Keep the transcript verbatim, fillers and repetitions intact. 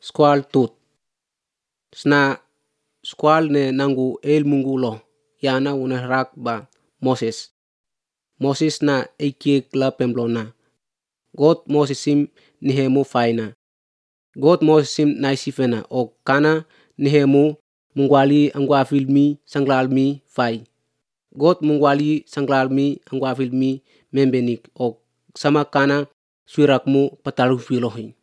squal tut. Sna squal ne nangu el mungu lo yana una rak ba Moses. Moses na ekiek la pemblona. God Mosesim nihemu faina. God Mosesim naisifena o kana nihemu mungwali angwafilmi sanglalmi fai. God mungwali sanglalmi angwafilmi membenik o sama kana suirakmu patalu filohi.